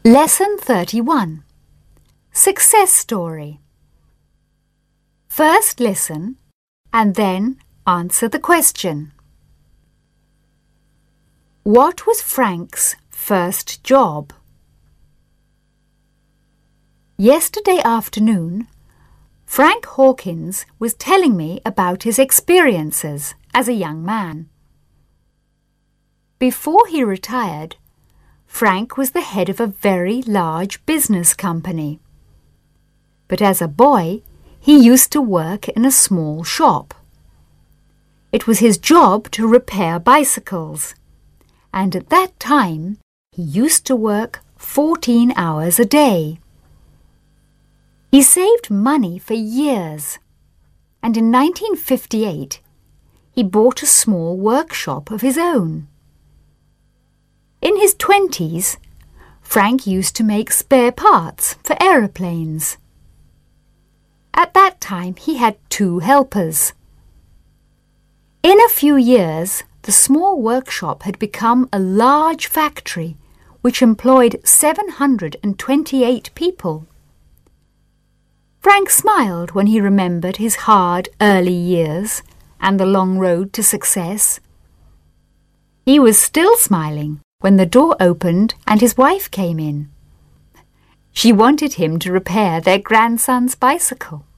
Lesson 31. Success Story. First listen and then answer the question. What was Frank's first job? Yesterday afternoon, Frank Hawkins was telling me about his experiences as a young man. Before he retired, Frank was the head of a very large business company. But as a boy, he used to work in a small shop. It was his job to repair bicycles, and at that time, he used to work 14 hours a day. He saved money for years, and in 1958, he bought a small workshop of his own. In his 20s, Frank used to make spare parts for aeroplanes. At that time, he had 2 helpers. In a few years, the small workshop had become a large factory which employed 728 people. Frank smiled when he remembered his hard early years and the long road to success. He was still smiling when the door opened and his wife came in. She wanted him to repair their grandson's bicycle.